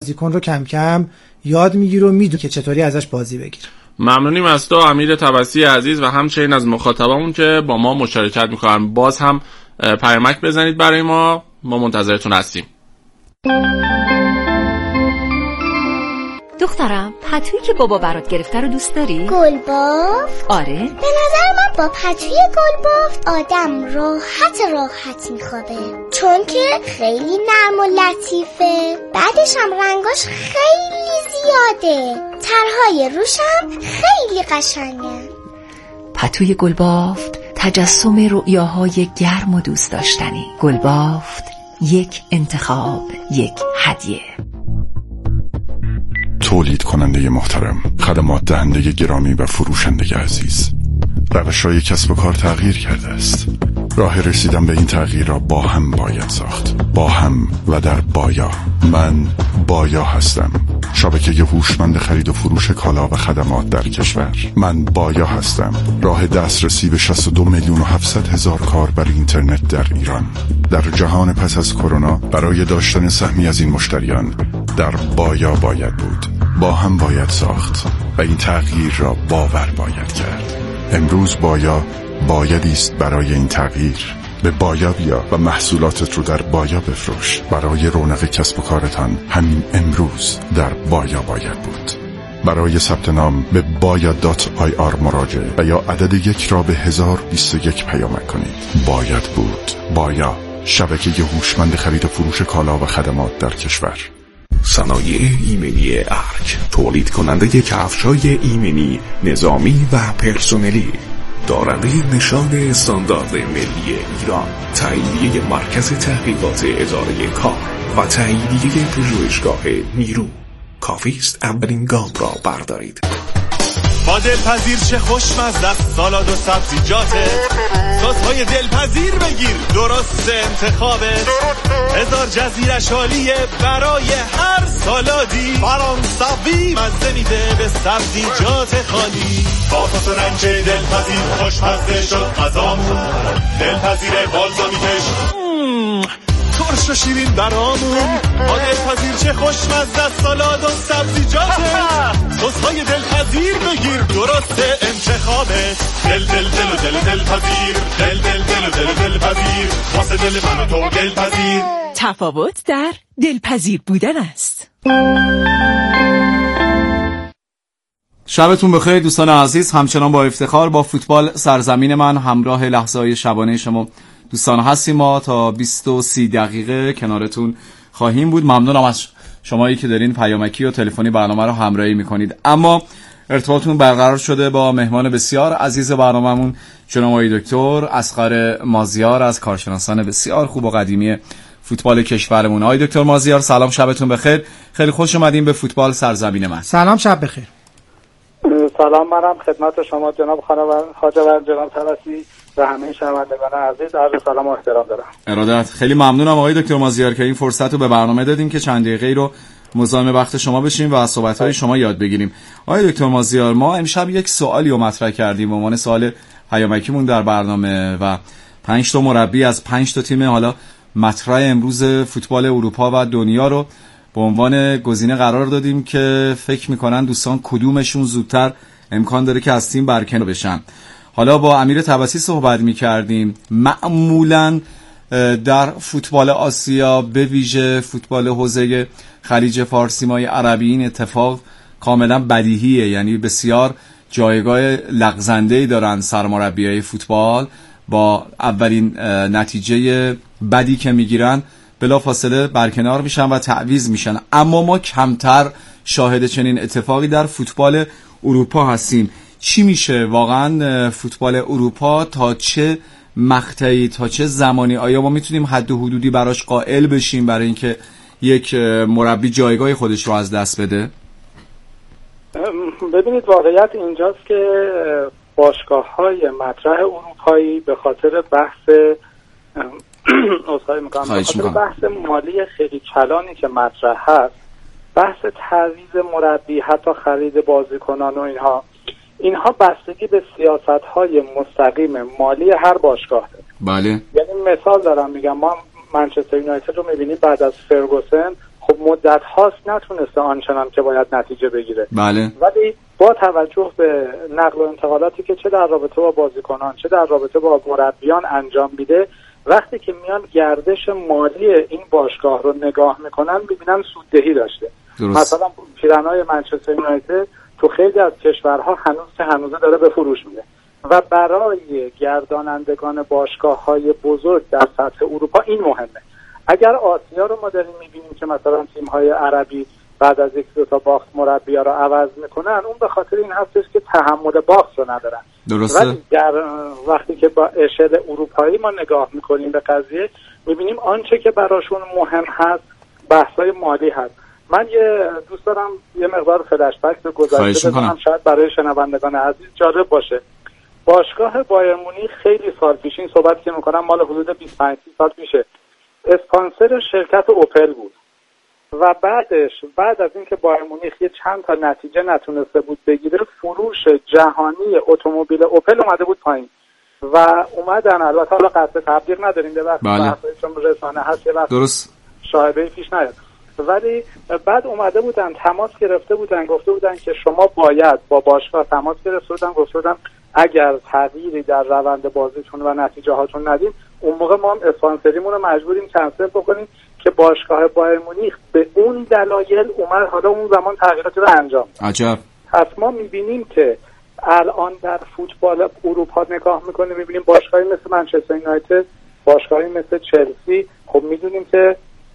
بازیکن رو کم کم یاد میگیره و میدونه که چطوری ازش بازی بگیره. ممنونیم از تو امیر طبسی عزیز و همچنین از مخاطبمون که با ما مشارکت میکنن. باز هم پیامک بزنید برای ما منتظرتون هستیم. دخترم، پتویی که بابا برات گرفته رو دوست داری؟ گلبافت؟ آره. به نظر من با پتوی گلبافت آدم راحت میخوابه، چون که خیلی نرم و لطیفه. بعدش هم رنگاش خیلی زیاده، طرحهای روشم خیلی قشنگه. پتوی گلبافت تجسم رؤیاهای گرم و دوست داشتنی. گلبافت، یک انتخاب، یک هدیه. تولید کننده محترم، خدمات دهنده گرامی و فروشنده عزیز، روش‌های کسب و کار تغییر کرده است. راه رسیدن به این تغییر را با هم باید ساخت، با هم و در بایا. من بایا هستم، شبکه هوشمند خرید و فروش کالا و خدمات در کشور. من بایا هستم، راه دسترسی به 62,700,000 کاربر اینترنت در ایران. در جهان پس از کرونا برای داشتن سهمی از این مشتریان در بایا باید بود، با هم باید ساخت و این تغییر را باور باید کرد. امروز بایا بایدی است برای این تغییر. به بایا بیا و محصولاتت رو در بایا بفروش. برای رونق کسب و کارتان همین امروز در بایا باید بود. برای ثبت نام به baya.ir مراجعه و یا عدد 1 را به 1021 پیامک کنید. باید بود. بایا، شبکه هوشمند خرید و فروش کالا و خدمات در کشور. صنایع ایمنی ارک، تولید کننده کفش‌های ایمنی نظامی و پرسنلی، دارنده نشان استاندارد ملی ایران، تاییدیه مرکز تحقیقات اداره کار و تاییدیه پژوهشگاه نیرو. کافیست اولین گام را بردارید. با دلپذیر چه خوشمزه است، سالاد و سبزیجاته، سس‌های دلپذیر بگیر، درست انتخابت. هزار جزیرش عالیه برای هر سالادی، فرانسوی مزه میده به سبزیجات خالی. با سس رنج دلپذیر خوشمزه شد غذامون، دلپذیر بالزامیکش ترش و شیرین برامون. با دلپذیر چه خوشمزه است، سالاد و سبزیجاته، سس‌های دلپذیر بگیر، درست انتخابت. دل دل دل و دل دلپذیر، دل دل دل و دل دلپذیر، واسه دل من و تو دلپذیر. تفاوت در دلپذیر بودن است. شبتون بخیر دوستان عزیز. همچنان با افتخار با فوتبال سرزمین من همراه لحظه‌های شبانه شما دوستان هستیم. ما تا 20-30 دقیقه کنارتون خواهیم بود. ممنونم از شمایی که دارین پیامکی و تلفنی برنامه رو همراهی میکنید. اما ارتباطمون برقرار شده با مهمان بسیار عزیز برنامه‌مون، جناب آقای دکتر اصغر مازیار از کارشناسان بسیار خوب و قدیمی فوتبال کشورمون. آقای دکتر مازیار سلام، شبتون بخیر. خیلی خوش اومدین به فوتبال سرزمین من. سلام، شب بخیر. سلام، منم خدمت شما جناب خواجه و جناب طبسی و همه شنوندگان عزیز عرض سلام و احترام دارم. ارادت. خیلی ممنونم آقای دکتر مازیار که این فرصت رو به برنامه دادین که چند دقیقه‌ای رو مزاحم وقت شما بشیم و از صحبت‌های شما یاد بگیریم. آقای دکتر مازیار، ما امشب یک سوالی رو مطرح کردیم به عنوان سوال پیامکیمون در برنامه و 5 تا مربی از 5 تا تیم حالا مطرح امروز فوتبال اروپا و دنیا رو به عنوان گزینه قرار دادیم که فکر می‌کنن دوستان کدومشون زودتر امکان داره که از تیم برکنار بشن. حالا با امیر طبسی صحبت می‌کردیم. معمولاً در فوتبال آسیا به ویژه فوتبال حوزه خلیج فارسی مای عربی این اتفاق کاملا بدیهیه، یعنی بسیار جایگاه لغزنده‌ای دارن سرمربیای فوتبال. با اولین نتیجه بدی که میگیرن بلافاصله برکنار میشن و تعویض میشن. اما ما کمتر شاهد چنین اتفاقی در فوتبال اروپا هستیم. چی میشه واقعا فوتبال اروپا تا چه مقطعی تا چه زمانی آیا ما میتونیم حد و حدودی براش قائل بشیم برای اینکه یک مربی جایگاه خودش رو از دست بده؟ ببینید واقعیت اینجاست که باشگاه‌های مطرح اروپایی به خاطر بحث بحث مالی خیلی کلانی که مطرح هست، بحث تعویض مربی، حتی خرید بازیکنان و اینها بستگی به سیاست‌های مستقیم مالی هر باشگاه داره. بله. یعنی مثال دارم میگم، ما منچستر یونایتد رو می‌بینیم بعد از فرگوسن خب مدت هاست نتونسته آنچنان که باید نتیجه بگیره. بله. ولی با توجه به نقل و انتقالاتی که چه در رابطه با بازیکنان چه در رابطه با مربیان انجام میده، وقتی که میان گردش مالی این باشگاه رو نگاه میکنن میبینن سوددهی داشته. درست. مثلا پیرنهای منچستر یونایتد تو خیلی از کشورها هنوز داره به فروش میره و برای گردانندگان باشگاه‌های بزرگ در سطح اروپا این مهمه. اگر آسیا رو ما داریم میبینیم که مثلا تیم‌های عربی بعد از یک دو تا باخت مربی‌ها رو عوض میکنن، اون به خاطر این هستش که تحمل باخت رو ندارن. درسته. ولی وقتی که با اشل اروپایی ما نگاه میکنیم به قضیه، میبینیم آنچه که براشون مهم هست بحث‌های مالی هست. من دوست دارم یه مقدار فلش بک به گذشته بدم، شاید برای شنوندگان عزیز جالب باشه. باشگاه بایر مونیخ خیلی سال پیش، این صحبت که میکنم مال حدود 25 سال پیشه، اسپانسر شرکت اوپل بود و بعد از اینکه بایر مونیخ یه چند تا نتیجه نتونسته بود بگیره، فروش جهانی اتومبیل اوپل اومده بود پایین و اومدن، البته حالا قصد تبلیغ نداریم به وقت چون رسانه هست یه وقت درست شایبه پیش نیاد، ولی بعد اومده بودن تماس گرفته بودن، گفته بودن که شما باید با باشگاه تماس گرفته بودن، گفته بودن اگر تغییری در روند بازیتون و نتیجه هاتون ندیم، اون موقع ما هم اسپانسریمون رو مجبوریم کنسل بکنیم، که باشگاه بایر مونیخ به اون دلایل اومد حالا اون زمان تغییراتی رو انجام. عجب. پس ما میبینیم که الان در فوتبال اروپا نگاه میکنیم، میبینیم باشگاهی مثل منچستر یونایتد، باشگاهی مثل چلسی، خب میدونیم که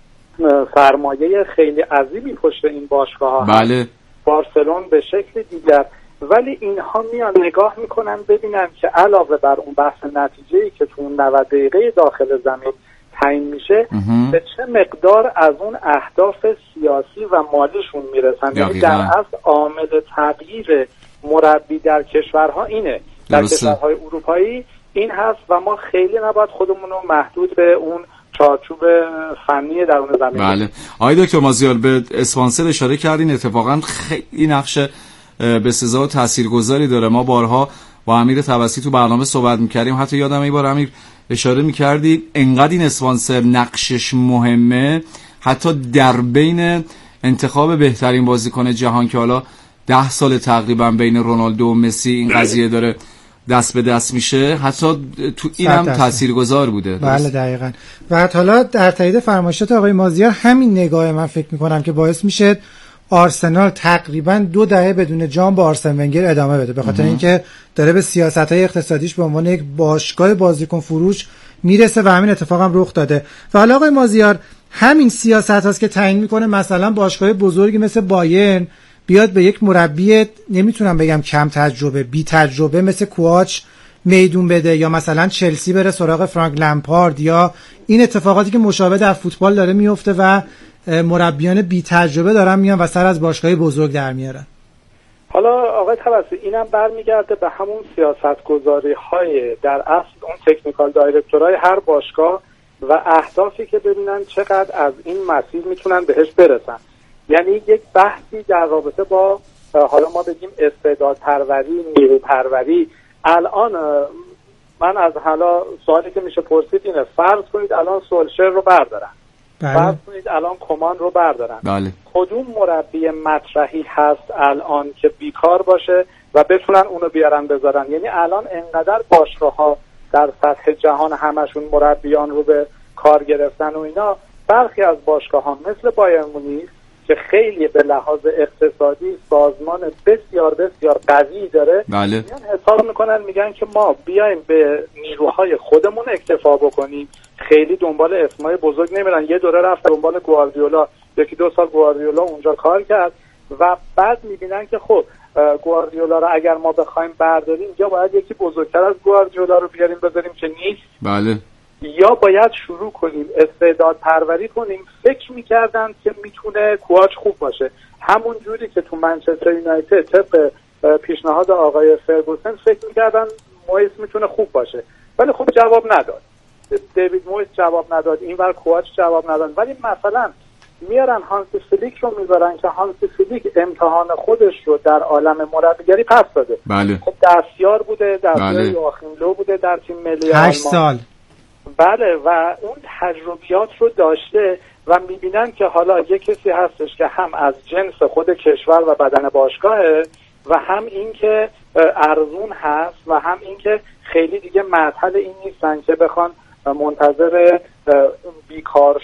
سرمایه خیلی عظیمی پشت این باشگاه ها. بله. بارسلون به شکل دیگر، ولی اینها میان نگاه میکنن ببینن که علاوه بر اون بحث نتیجه‌ای که تو 90 دقیقه داخل زمین تعیین میشه، به چه مقدار از اون اهداف سیاسی و مالیشون میرسن. یعنی در اصل عامل تغییر مربی در کشورها اینه، در کشورهای اروپایی این هست و ما خیلی نباید خودمون رو محدود به اون چارچوب فنی درون زمین. بله. آقای دکتر مازیار به اسپانسر اشاره کردین، اتفاقا خیلی نقش به سزا و تاثیرگذاری داره. ما بارها با امیر طبسی تو برنامه صحبت می‌کردیم، حتی یادم این بار امیر اشاره می‌کردی انقدر این اسپانسر نقشش مهمه، حتی در بین انتخاب بهترین بازیکن جهان که حالا 10 سال تقریبا بین رونالدو و مسی این قضیه داره دست به دست میشه، حتی تو این هم تاثیرگذار بوده. بله دقیقاً. و حالا در تایید فرمایشات آقای مازیار، همین نگاه من فکر می‌کنم که باعث میشه آرسنال تقریبا 2 دهه بدون جام با آرسن ونگر ادامه بده، به خاطر اینکه داره به سیاست‌های اقتصادیش به عنوان یک باشگاه بازیکن فروش میرسه و همین اتفاق هم رخ داده. و حالا آقای مازیار، همین سیاست هاست که تعیین میکنه مثلا باشگاه بزرگی مثل بایرن بیاد به یک مربی نمیتونم بگم کم تجربه، بی تجربه مثل کوآچ میدون بده، یا مثلا چلسی بره سراغ فرانک لمپارد، یا این اتفاقاتی که مشابه در فوتبال داره میفته و مربیان بی تجربه دارن میان و سر از باشگاه بزرگ در میارن. حالا آقای طبسی اینم برمیگرده به همون سیاستگذاری های در اصل اون تکنیکال دایرکتورهای هر باشگاه و اهدافی که ببینن چقدر از این مسیر میتونن بهش برسن. یعنی یک بحثی در رابطه با حالا ما بگیم استعداد پروری، نیرو پروری. الان من از حالا سوالی که میشه پرسید اینه، فرض کنید الان سولشر رو بردارن، فرض کنید الان کمان رو بردارن، بله. کدوم مربی مطرحی هست الان که بیکار باشه و بتونن اونو بیارن بذارن؟ یعنی الان انقدر باشگاه‌ها در سطح جهان همشون مربیان رو به کار گرفتن و اینا، برخی از باشگاه‌ها مثل بایر مونیخ که خیلی به لحاظ اقتصادی سازمان بسیار بسیار قوی داره، بله. حساب میکنن میگن که ما بیایم به نیروهای خودمون اکتفا بکنیم، خیلی دنبال اسمای بزرگ نمیرن. یه دوره رفت دنبال گواردیولا، 1-2 سال گواردیولا اونجا کار کرد و بعد میبینن که خب گواردیولا رو اگر ما بخوایم برداریم، یا باید یکی بزرگتر از گواردیولا رو بیاریم بذاریم که نیست، بله، یا باید شروع کنیم استعداد پروری کنیم. فکر میکردن که میتونه کوآچ خوب باشه، همون جوری که تو منچستر یونایتد طبق پیشنهاد آقای فرگوسن فکر میکردن مویس میتونه خوب باشه، ولی خب جواب نداد. دیوید مویس جواب نداد، اینور کوآچ جواب نداد. ولی مثلا میارن هانسی فلیک رو میذارن که هانسی فلیک امتحان خودش رو در عالم مربیگری پس داده. بله. خب دستیار بوده، دستیار بله. یواخیم لو بوده در تیم ملی 8 سال. بله، و اون تجربیات رو داشته و میبینن که حالا یک کسی هستش که هم از جنس خود کشور و بدن باشگاهه و هم این که ارزون هست و هم این که خیلی دیگه معطل این نیستن که بخوان منتظر بیکار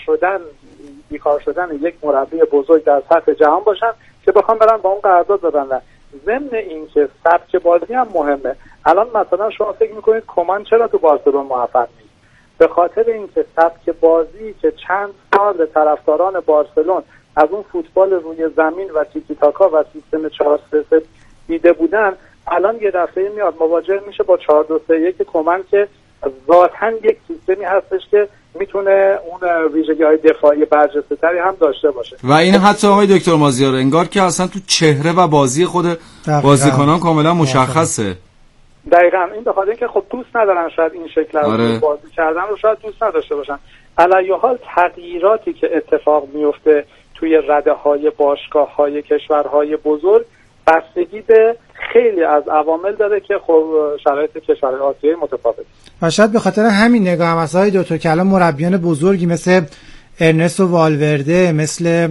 شدن یک مربی بزرگ در سطح جهان باشن که بخوان برن با اون قرارداد ببندن. ضمن این که سبک بازی هم مهمه. الان مثلا شما فکر میکنید کومان چرا تو بارسلون موفق نیست؟ به خاطر اینکه سبک بازی که چند سال طرفداران بارسلون از اون فوتبال روی زمین و تیکی تاکا و سیستم 4-3-3 دیده بودن، الان یه دفعه میاد مواجه میشه با 4-2-3-1 کومان که ذاتاً یک سیستمی هستش که میتونه اون ویژگی‌های دفاعی برجسته‌تری هم داشته باشه. و این حتی آقای دکتر مازیار انگار که اصلا تو چهره و بازی خود بازیکنان کاملا مشخصه. دقیقاً این به خاطر اینکه خب دوست ندارن شاید این شکل از بازی کردن رو شاید دوست نداشته باشن. علی حال تغییراتی که اتفاق میفته توی رده‌های باشگاه‌های کشورهای بزرگ بستگی به خیلی از عوامل داره که خب شرایط کشورهای آسیایی متفاوته. و شاید به خاطر همین نگاه هم اصلا دو تا که الان مربیان بزرگی مثل ارنستو والورده، مثل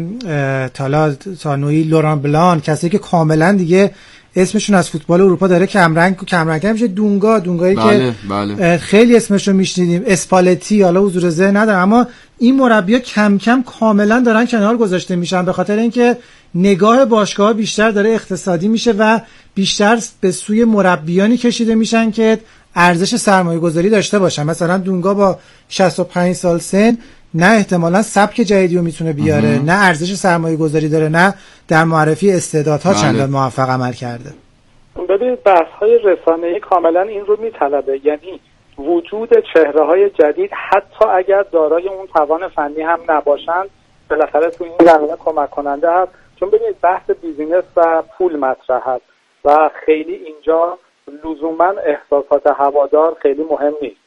تانوی، لوران بلان، کسایی که کاملا دیگه اسمشون از فوتبال اروپا داره کمرنگ میشه، دونگایی که بله. خیلی اسمشو میشنیدیم، اسپالتی، حالا حضور ذهن ندارم، اما این مربی‌ها کم کم کاملا دارن کنار گذاشته میشن به خاطر اینکه نگاه باشگاه بیشتر داره اقتصادی میشه و بیشتر به سوی مربیانی کشیده میشن که ارزش سرمایه‌گذاری داشته باشن. مثلا دونگا با 65 سال سن نه احتمالاً سبک جدیدی رو میتونه بیاره، نه ارزش سرمایه‌گذاری داره، نه در معرفی استعدادها چندان موفق عمل کرده. ببینید بحث‌های رسانه‌ای کاملا این رو میطلبه، یعنی وجود چهره‌های جدید حتی اگر دارای اون توان فنی هم نباشن بالاخره تو این زمینه کمک کننده هست. چون ببینید بحث بیزینس و پول مطرح هست و خیلی اینجا لزوما احساسات هوادار خیلی مهم نیست.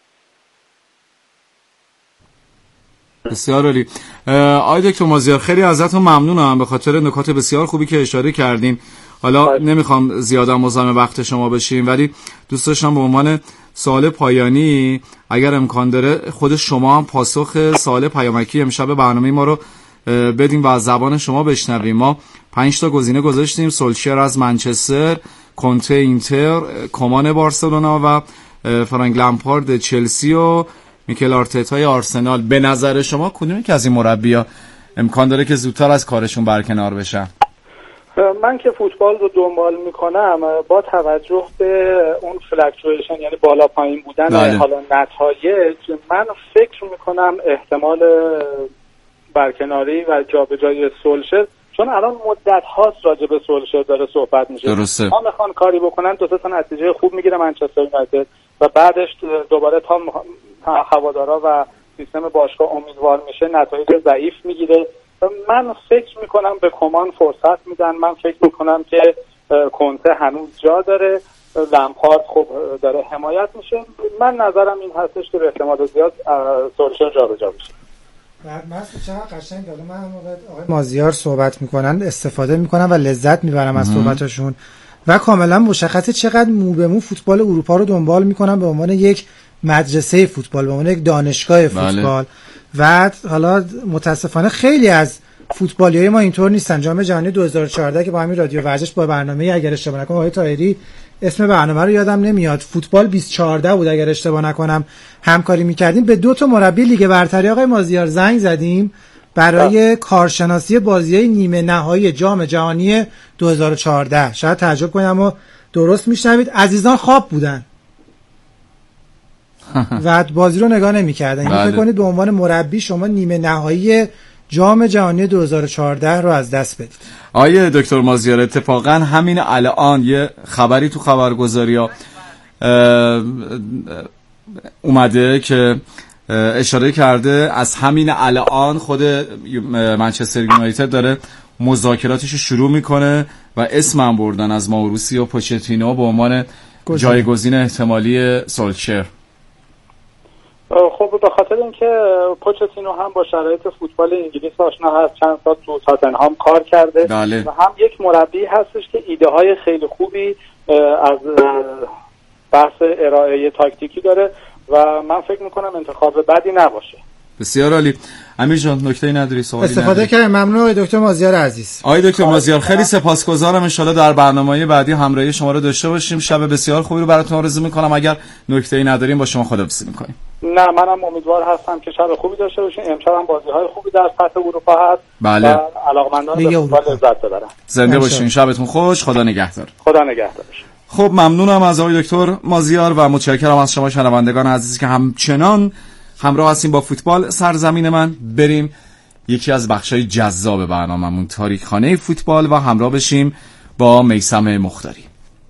بسیار عالی. آقای دکتر مازیار خیلی ازتون ممنونم به خاطر نکات بسیار خوبی که اشاره کردین. حالا نمیخوام زیاده مزاحم وقت شما بشیم، ولی دوست داشتم به عنوان سوال پایانی اگر امکان داره خود شما هم پاسخ سوال پیامکی امشب برنامه ما رو بدیم و از زبان شما بشنویم. ما 5 تا گزینه گذاشتیم: سولشر از منچستر، کنته اینتر، کومان بارسلونا و فرانک لمپارد چلسی و میکل آرتتای آرسنال. به نظر شما کدومی که از این مربی‌ها امکان داره که زودتر از کارشون برکنار بشن؟ من که فوتبال رو دنبال میکنم با توجه به اون فلکچویشن یعنی بالا پایین بودن حالا نتایج، من فکر میکنم احتمال برکناری و جابجایی سولشر، چون الان مدت هاست راجع به سولشر داره صحبت میشه. درسته. ما میخوان کاری بکنن 2 تا نتیجه خوب میگیره منچستر یونایتد و بعدش دوباره تا هوادارا و سیستم باشگاه امیدوار میشه نتایج ضعیف میگیره. من فکر میکنم به کومان فرصت میدن. من فکر میکنم که کنته هنوز جا داره، لمپارد خب داره حمایت میشه. من نظرم این هستش که به احتمال زیاد سولشر جابجا بشه. من چقدر قشنگ داره. من آقای مازیار صحبت میکنن استفاده میکنم و لذت میبرم از صحبتاشون و کاملا مشخصه چقدر مو به مو فوتبال اروپا رو دنبال میکنم به عنوان یک مدرسه فوتبال، به عنوان یک دانشگاه فوتبال. و حالا متاسفانه خیلی از فوتبالیای ما اینطور نیستن. جام جهانی 2014 که با همین رادیو ورزش با برنامه اگر اشتباه نکنم آقای طاهری اسم برنامه رو یادم نمیاد، فوتبال 2014 بود اگر اشتباه نکنم، همکاری میکردیم. به 2 تا مربی لیگ برتری آقای مازیار زنگ زدیم برای کارشناسی بازی‌های نیمه نهایی جام جهانی 2014. شاید تعجب کنید اما درست میشنوید، عزیزان خواب بودن و بازی رو نگاه نمی‌کردن. یعنی فکر کنید به عنوان مربی شما نیمه نهایی جام جهانی 2014 رو از دست بدید. آیه دکتر مازیار اتفاقا همین الان یه خبری تو خبرگزاری‌ها اومده که اشاره کرده از همین الان خود منچستر یونایتد داره مذاکراتش رو شروع میکنه و اسمم بردن از ماوریسیو پوچتینو به عنوان جایگزین احتمالی سولشر. خب به خاطر اینکه پوچتینو هم با شرایط فوتبال انگلیس آشنا هست، چند سال تو تاتنهام کار کرده بله. و هم یک مربی هستش که ایده های خیلی خوبی از بحث ارائه تاکتیکی داره و من فکر میکنم انتخاب بدی نباشه. بسیار عالی. امیر جان نکته‌ای نداری؟ سوالی استفاده کردم. ممنون آقای دکتر مازیار عزیز. آقای دکتر مازیار خیلی سپاسگزارم. ان شاءالله در برنامه‌های بعدی همراهی شما رو داشته باشیم. شب بسیار خوبی رو براتون آرزو می‌کنم. اگر نکته‌ای نداریم با شما خداحافظی می‌کنیم. نه منم امیدوار هستم که شب خوبی داشته باشین. امشب هم بازی‌های خوبی در سطح اروپا هست. بله. و علاقمندان به فوتبال لذت ببرن. زنده باشین. شبتون خوش. خدا نگهدار. خدا نگهدار. خب ممنونم از آقای دکتر مازیار و متشکرم از شما شنوندگان عزیز که همچنان همراه هستیم با فوتبال سرزمین من. بریم یکی از بخشای جذاب برنامه‌مون تاریخ‌خانه فوتبال و همراه بشیم با میثم مختاری.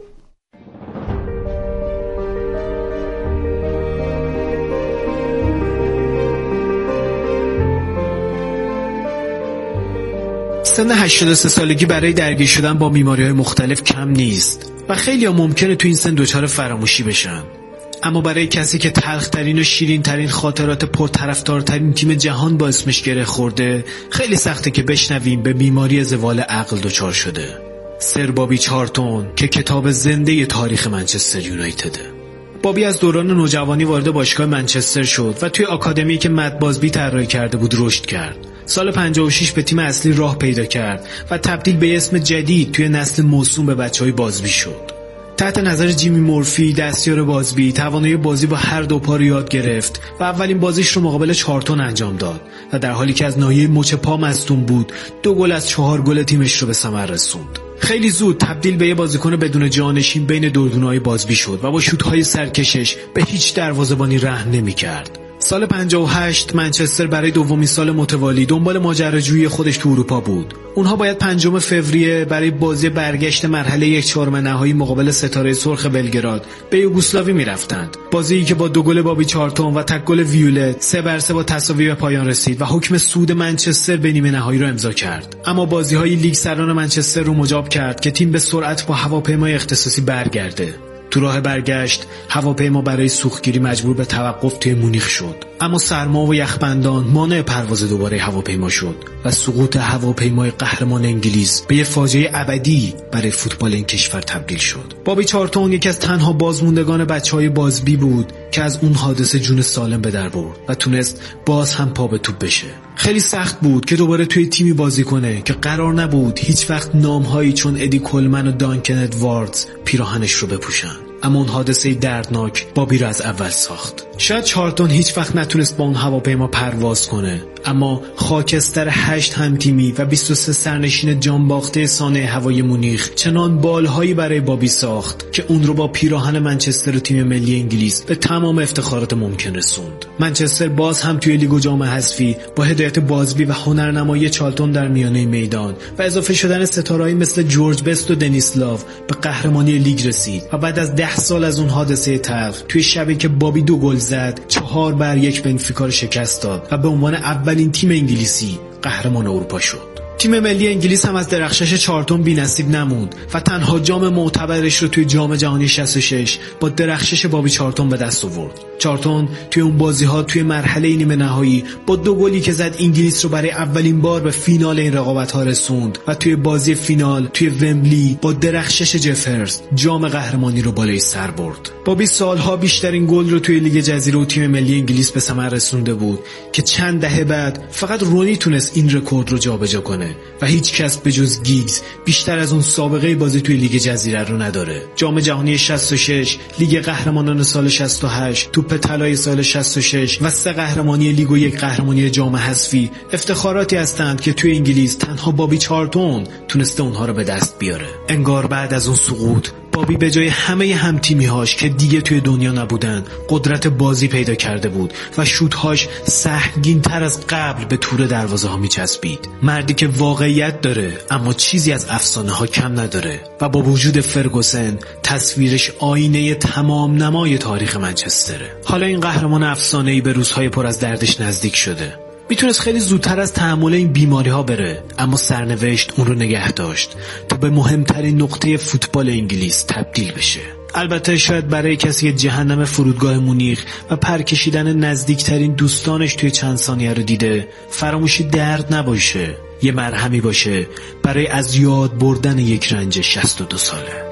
سن 83 سالگی برای درگیر شدن با بیماری‌های مختلف کم نیست و خیلی‌ها ممکنه تو این سن دچار فراموشی بشن. اما برای کسی که تلخ‌ترین و شیرین‌ترین خاطرات پرطرفدارترین تیم جهان با اسمش گره خورده، خیلی سخته که بشنویم به بیماری زوال عقل دچار شده. سر بابی چارلتون که کتاب زنده تاریخ منچستر یونایتده. بابی از دوران نوجوانی وارد باشگاه منچستر شد و توی آکادمی که مت بازبی طراحی کرده بود رشد کرد. سال 56 به تیم اصلی راه پیدا کرد و تبدیل به اسم جدید توی نسل موسوم به بچهای بازبی شد. تحت نظر جیمی مورفی دستیار بازبی توانایی بازی با هر دو پا رو یاد گرفت و اولین بازیش رو مقابل چارلتون انجام داد و در حالی که از ناحیه مچ پا مصدوم بود 2 گل از 4 گل تیمش رو به ثمر رسوند. خیلی زود تبدیل به یه بازیکن بدون جانشین بین دوربین‌های بازبی شد و با شوت‌های سرکشش به هیچ دروازه‌بانی رحم نمی‌کرد. سال 58 منچستر برای دومین سال متوالی دنبال ماجراجویی خودش تو اروپا بود. اونها باید 5 فوریه برای بازی برگشت مرحله 1/4 نهایی مقابل ستاره سرخ بلگراد به یوگسلاوی میرفتند. بازی که با 2 گل بابی چارلتون و تک گل ویولت 3-3 با تساوی به پایان رسید و حکم صعود منچستر به نیمه نهایی را امضا کرد. اما بازی‌های لیگ سران منچستر رو مجاب کرد که تیم به سرعت با هواپیمای اختصاصی برگرده. تو راه برگشت هواپیما برای سوختگیری مجبور به توقف توی مونیخ شد، اما سرما و یخبندان مانع پرواز دوباره هواپیما شد و سقوط هواپیمای قهرمان انگلیس به یه فاجعه ابدی برای فوتبال این کشور تبدیل شد. بابی چارلتون یکی از تنها بازموندگان بچهای بازبی بود که از اون حادثه جون سالم به در برد و تونست باز هم پا به توپ بشه. خیلی سخت بود که دوباره توی تیمی بازی کنه که قرار نبود هیچ وقت نامهایی چون ادی کولمن و دانکن ادواردز پیراهنش رو بپوشن. اما اون حادثه دردناک بابی رو از اول ساخت. شاید چارلتون هیچ وقت نتونست با اون هواپیما پرواز کنه، اما خاکستر 8 همتیمی و 23 سرنشین جانباخته صانع هوای مونیخ چنان بالهایی برای بابی ساخت که اون رو با پیراهن منچستر و تیم ملی انگلیس به تمام افتخارات ممکن رسوند. منچستر باز هم توی لیگ و جام حذفی با هدایت بازبی و هنرنمایی چارلتون در میانه میدان و اضافه شدن ستارهایی مثل جورج بست و دنیس لاو به قهرمانی لیگ رسید و بعد از 10 سال از اون حادثه تلخ توی شبی که بابی 2 گل زد 4-1 بنفیکا رو شکست داد و به عنوان اولین تیم انگلیسی قهرمان اروپا شد. تیم ملی انگلیس هم از درخشش چارلتون بی‌نصیب نموند و تنها جام معتبرش رو توی جام جهانی 66 با درخشش بابی چارلتون به دست آورد. چارلتون توی اون بازی‌ها توی مرحله نیمه نهایی با 2 گلی که زد انگلیس رو برای اولین بار به فینال این رقابت‌ها رسوند و توی بازی فینال توی ومبلی با درخشش جفرز جام قهرمانی رو بالای سر برد. بابی سالها بیشترین گل رو توی لیگ جزیره و تیم ملی انگلیس به ثمر رسونده بود که چند دهه بعد فقط رونی تونست این رکورد رو جابجا کنه و هیچ کس به جز گیگز بیشتر از اون سابقه بازی توی لیگ جزیره رو نداره. جام جهانی 66، لیگ قهرمانان سال 68، توپ طلای سال 66 و 3 قهرمانی لیگ و 1 قهرمانی جام حذفی افتخاراتی هستند که توی انگلیس تنها بابی چارلتون تونسته اونها رو به دست بیاره. انگار بعد از اون سقوط بابی به جای همه همتیمی‌هاش که دیگه توی دنیا نبودن قدرت بازی پیدا کرده بود و شوت‌هاش سهمگین‌تر از قبل به تور دروازه‌ها می‌چسبید. مردی که واقعیت داره اما چیزی از افسانه‌ها کم نداره و با وجود فرگوسن تصویرش آینه تمام نمای تاریخ منچستره. حالا این قهرمان افسانه‌ای به روزهای پر از دردش نزدیک شده. میتونست خیلی زودتر از تحمل این بیماری ها بره، اما سرنوشت اون رو نگه داشت تا به مهمترین نقطه فوتبال انگلیس تبدیل بشه. البته شاید برای کسی که جهنم فرودگاه مونیخ و پرکشیدن نزدیکترین دوستانش توی چند ثانیه رو دیده فراموشی درد نباشه، یه مرهمی باشه برای از یاد بردن یک رنج 62 ساله.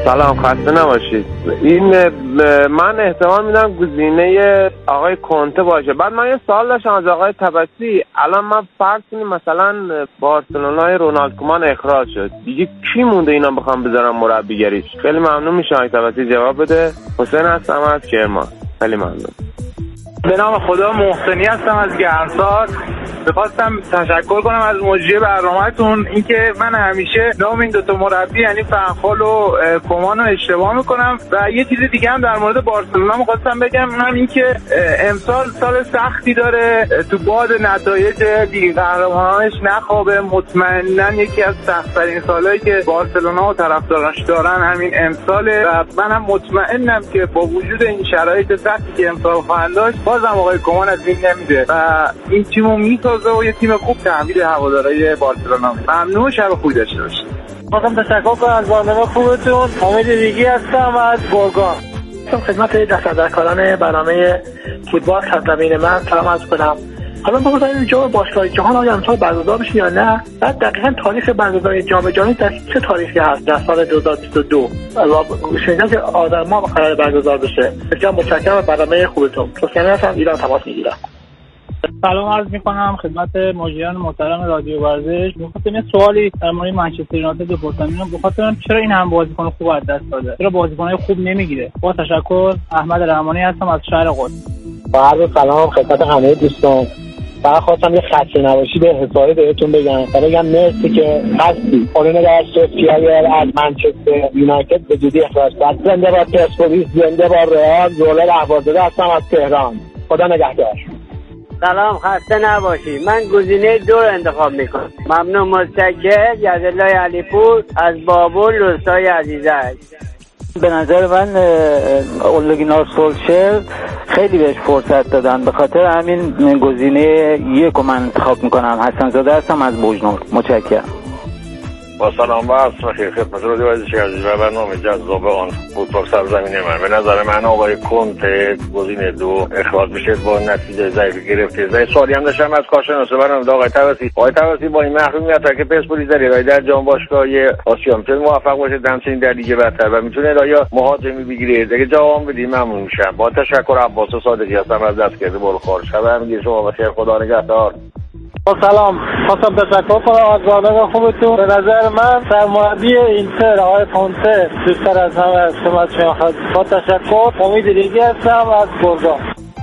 سلام، خسته نباشید. این من احتمال میدم گزینه آقای کنته باشه. بعد من یه سوال داشتم از آقای طبسی. الان من فرض کنیم مثلا بارسلونای رونالد کومان اخراج شد، دیگه کی مونده اینا بخوام بذارم مربیگریش؟ خیلی ممنون میشم آقای طبسی جواب بده. حسین هستم از کرمان. خیلی ممنون. به نام خدا محسنی هستم از گرمسار. بخواستم تشکر کنم از مجری برنامه‌تون. اینکه من همیشه نام این دوتا مربی یعنی فنخال و کومان رو اشتباه میکنم. و یه چیز دیگه هم در مورد بارسلونا می‌خواستم بگم، هم اینکه امسال سال سختی داره، تو باد نتایج لیگ قهرمانانش نخوابه. مطمئناً یکی از سخت‌ترین سالایی که بارسلونا و طرفداراش دارن همین امساله و منم مطمئنم که با وجود این شرایط سختی که امسال خواهند داشت بازم آقای کومان از این نمیده و این تیمو میسازه و یه تیم خوب تحویل هوادارهای بارسلونا میده. ممنون، شب خوبی داشته باشید. می‌خوام تشکر کنم از برنامه خوبتون. امید ریگی هستم از گرگان. خدمت دستاندرکاران برنامه فوتبال سرزمین من سلام عرض کنم. حالا بگذارید جام باشگاه جهان آیا امسال برگزار بشه یا نه؟ بعد دقیقاً تاریخ برگزاری جام جهانی در چه تاریخی هست در سال 2022 و شنیدم که آذر ماه قرار برگزار بشه. بسیار متشکرم از برنامه خوبتون. حسین هستم، ایران تماس میگیرم. سلام عرض میکنم خدمت مجریان محترم رادیو ورزش. می‌خواستم یه سوالی در مورد منچستر یونایتد بپرسم. بخاطر چرا این هم بازیکن خوب از دست داده؟ چرا بازیکن‌های خوب نمیگیره؟ با تشکر، احمد رحمانی هستم از شهر قم. با عرض سلام خدمت همه دوستان. فقط خواستم یه خسته نباشید حسابی بهتون بگم مرسی که هستی. اولین در سوسیال از منچستر یونایتد به جدی اخراج کرد. زنده باد پرسپولیس، زنده باد رئال. زولر احوالزاده هستم از تهران. خدا نگهدار. سلام، خسته نباشی. من گزینه 2 رو انتخاب میکنم. ممنون، متشکرم. جزلای علیپور از بابل روستای عزیزک. به نظر من اولگی نارسولشر خیلی بهش فرصت دادن، به خاطر همین گزینه 1 رو من انتخاب میکنم. حسن زاده هستم از بوجنور. متشکرم. با سلام و عصر بخیر خدمت رادیو ورزش عزیز و برنامه جذاب آن فوتبال سرزمین من. به نظر من آقای کنته گزینه 2 اخراج بشه با نتیجه ضعیف گرفته. سوالی هم داشتم از کارشناس برنامه آقای طبسی. آقای طبسی با این محرومیت که پرسپولیس در جام باشگاهی آسیا میتونه موفق باشه همچنین در لیگ برتر و میتونه یا مهاجمی بگیره. دیگه جواب بدیم ممنون میشم. با تشکر. عباس صادقی هستم از دستگرد بالخار. شب همگی شما بخیر. خدا نگهدار. سلام، خواستم تشکر کنم از برنامه خوبتون. به نظر من سرمربی اینتر آقای کنته بیشتر از همه از خدمت شما هست. با تشکر. امید ریگی هستم از گرگان.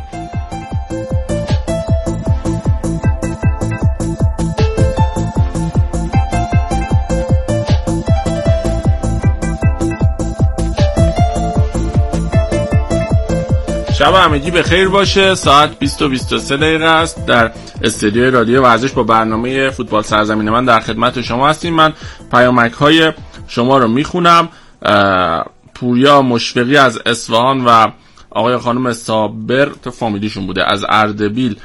شب همگی به خیر باشه. ساعت 20:23 است. در استودیوی رادیو ورزش با برنامه فوتبال سرزمین من در خدمت شما هستیم. من پیامک های شما رو میخونم. پوریا مشفقی از اصفهان و آقای خانم صابر تو فامیلیشون بوده از اردبیل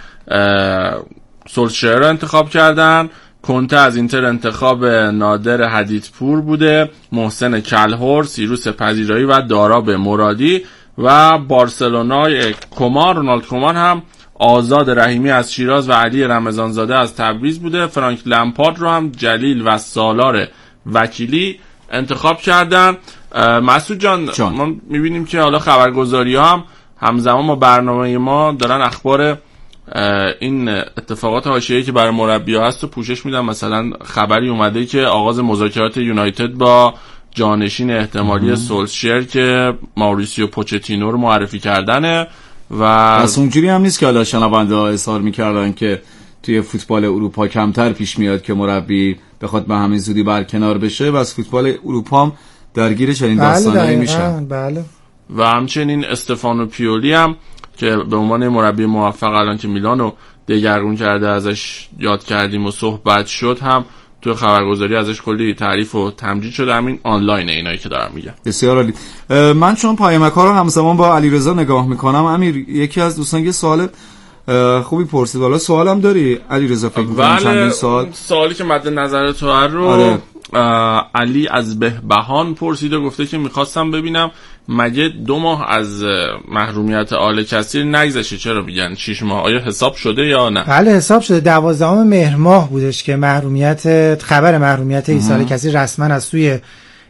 سولشر رو انتخاب کردن. کنته از اینتر انتخاب نادر حدیدپور بوده. محسن کلهر، سیروس پذیرایی و داراب مرادی و بارسلونای کومان رونالد کومان هم آزاد رحیمی از شیراز و علی رمضانزاده از تبریز بوده. فرانک لمپارد رو هم جلیل و سالار وکیلی انتخاب کردن. مسعود جان ما میبینیم که حالا خبرگزاری ها هم همزمان با برنامه ما دارن اخبار این اتفاقات حاشیه‌ای که برای مربی‌ها هست و پوشش میدن. مثلا خبری اومده که آغاز مذاکرات یونایتد با جانشین احتمالی سولشر که ماوریسیو پوچتینو رو معرفی کردنه و پس اونجوری هم نیست که حالا شنونده ها اظهار میکردن که توی فوتبال اروپا کمتر پیش میاد که مربی بخواد به همین زودی برکنار بشه و از فوتبال اروپا هم درگیر چنین داستانایی میشن. بله. و همچنین استفانو پیولی هم که به عنوان مربی موفق الان که میلانو دگرگون کرده ازش یاد کردیم و صحبت شد هم تو خبرگزاری ازش کلی تعریف و تمجید شده. همین آنلاین اینایی که دارم میگم. بسیار عالی. من چون پیامک‌ها رو همزمان با علیرضا نگاه میکنم، امیر یکی از دوستان یه سوال خوبی پرسید. والا سوالم داری علیرضا؟ فکر می‌کنم چندین سوالی که مد نظر تو رو آره. علی از بهبهان پرسید و گفته که میخواستم ببینم مگه 2 ماه از محرومیت آل کثیر نگذشته؟ چرا میگن 6 ماه؟ آیا حساب شده یا نه؟ بله حساب شده. 12 مهر ماه بودش که خبر محرومیت عیسی آل کثیر رسما از سوی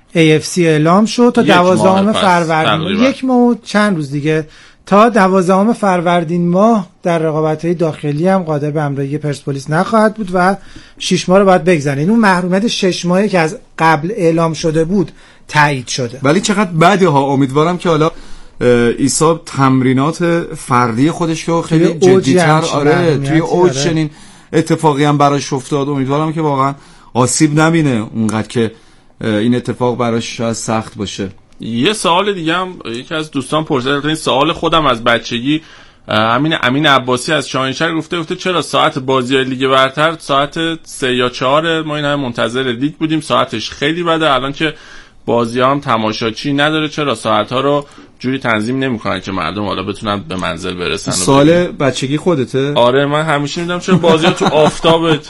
AFC اعلام شد تا 12 فروردین، یک ماه و چند روز دیگه تا 12 فروردین ماه در رقابت‌های داخلی هم قادر به همراهی پرسپولیس نخواهد بود و 6 ماه رو باید بگذره. این اون محرومیت 6 ماهی که از قبل اعلام شده بود تایید شده. ولی چقدر بده ها. امیدوارم که حالا عیسی تمرینات فردی خودش رو خیلی جدی‌تر توی اوج چنین اتفاقی هم براش افتاد. امیدوارم که واقعا آسیب نبینه اونقدر که این اتفاق براش شاید سخت باشه. یه سوال دیگه هم یکی از دوستان پرسید، این سوال خودم از بچگی، امین عباسی از شاهینشهر گفته چرا ساعت بازی‌های لیگ برتر ساعت 3 یا 4 ما این همه منتظر لیگ بودیم، ساعتش خیلی بده، الان که بازی‌ها هم تماشاچی نداره چرا ساعت‌ها رو جوری تنظیم نمی‌کنن که مردم حالا بتونن به منزل برسن. سوال بچگی خودته؟ آره من همیشه می‌دونم چرا بازی‌ها تو آفتابه.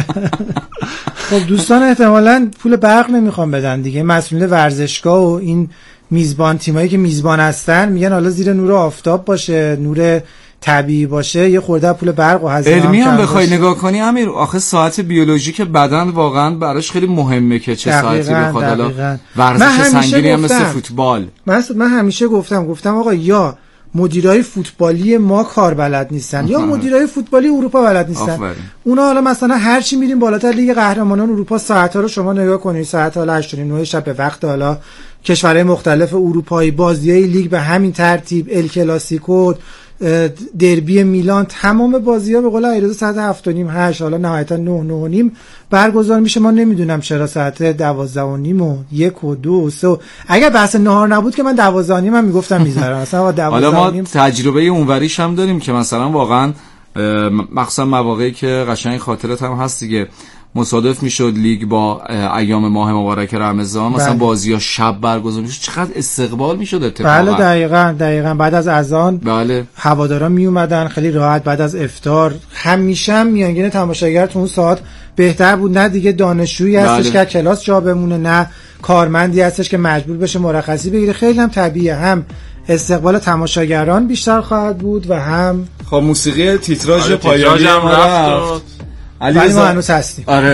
خب دوستان احتمالاً پول برق نمیخوان بدن دیگه، مسئولین ورزشگاه و این میزبان تیمایی که میزبان هستن میگن حالا زیر نور آفتاب باشه، نور طبیعی باشه، یه خورده پول برق و هزینه علمی هم بخوای نگاه کنی امیر، آخه ساعت بیولوژیک بدن واقعا براش خیلی مهمه که چه ساعتی بخواد. حالا ورزش سنگینی هم مثل فوتبال، من همیشه گفتم آقا یا مدیرای فوتبالی ما کار بلد نیستن یا مدیرای فوتبالی اروپا بلد نیستن. اونا حالا مثلا هر چی میریم بالاتر لیگ قهرمانان اروپا ساعت‌ها رو شما نگاه کنید، ساعت حالا 8:30 شب به وقت حالا کشورهای مختلف اروپایی بازیای لیگ به همین ترتیب، ال کلاسیکو، دربی میلان، تمام بازی‌ها به قول علیرضا ساعت 7:30 8 حالا نهایتا 9 9:30 برگزار میشه. ما نمیدونم چرا ساعت 12:30 و 1 و 2 و 3 اگر بحث نهار نبود که من 12:30 من میگفتم میذارم مثلا 12:30. حالا ما تجربه اونوریش هم داریم که مثلا واقعا مخصوصا مواقعی که قشنگ خاطرت هم هست دیگه، مصادف میشد لیگ با ایام ماه مبارک رمضان مثلا بازی‌ها شب برگزار میشد، چقدر استقبال میشد اتفاقا. بله دقیقاً بعد از اذان بله هوادارا می اومدن خیلی راحت، بعد از افطار همیشه میانگین تماشاگر تو اون ساعت بهتر بود، نه دیگه دانشجویی هستش که کلاس جا بمونه، نه کارمندی هستش که مجبور بشه مرخصی بگیره. خیلی هم طبیعیه، هم استقبال تماشاگران بیشتر خواهد بود و هم خب موسیقی تیتراژ پایانی هم رفت. ولی ما هنوز هستیم. آره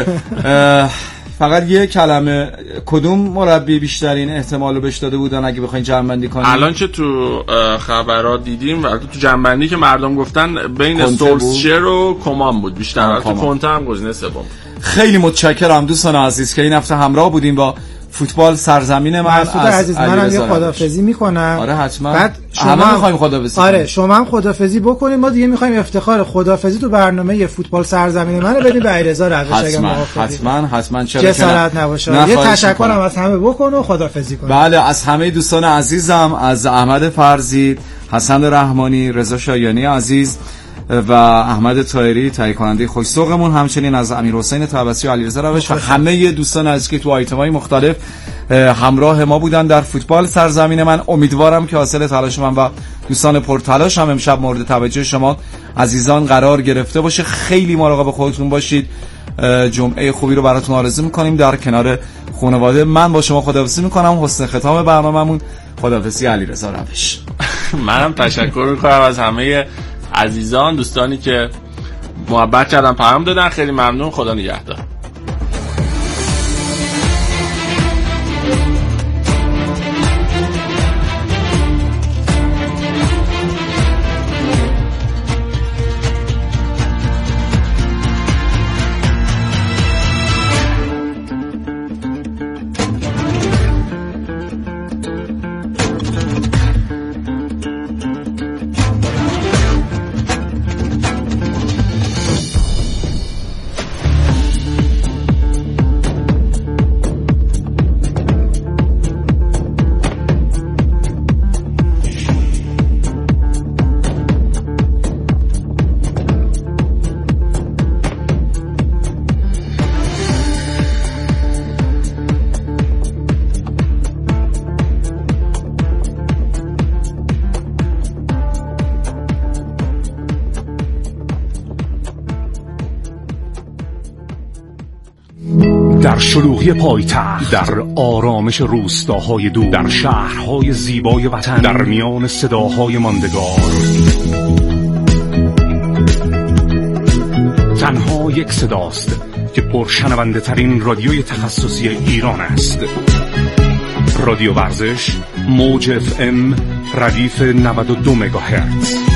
فقط یه کلمه، کدوم مربی بیشترین احتمالو بهش داده بودن اگه بخواین جمع‌بندی کنیم؟ الان که تو خبرات دیدیم و تو جمع‌بندی که مردم گفتن بین سولشر و کمان بود بیشتر، تو کنته هم گزینه سوم. خیلی متشکرم دوستان عزیز که این هفته همراه بودیم با فوتبال سرزمین من. عزیز منم یه خدافظی میکنم. آره حتما. بعد شما میخوایم خدافظی. آره شما هم خدافظی بکنید، ما دیگه میخوایم افتخار خدافظی تو برنامه فوتبال سرزمین من رو بدیم به علیرضا روش. حتما چرا جسارت نباشه. یه تشکرم از همه بکن و خدافظی کن. بله از همه دوستان عزیزم، از احمد فرزی، حسن رحمانی، رضا شایانی عزیز و احمد طاهری تهیه کننده خوش‌ذوقمون، همچنین از امیرحسین طبسی و علیرضا روش و همه دوستان عزیز که تو آیتم‌های مختلف همراه ما بودن در فوتبال سرزمین من. امیدوارم که حاصل تلاش من و دوستان پرتلاش هم امشب مورد توجه شما عزیزان قرار گرفته باشه. خیلی مراقب خودتون باشید. جمعه خوبی رو براتون آرزو می‌کنیم در کنار خانواده. من با شما خداحافظی می‌کنم. حسن ختام برنامه‌مون. خداحافظی علیرضا روش. منم تشکر می‌کنم از همه عزیزان، دوستانی که محبت کردن، پیام دادن. خیلی ممنون. خدا نگهدار. در شلوغی پایتخت، در آرامش روستاهای دور، در شهرهای زیبای وطن، در میان صداهای ماندگار، تنها یک صداست که پرشنونده ترین رادیوی تخصصی ایران است. رادیو ورزش موج FM ردیف 92 مگاهرتز.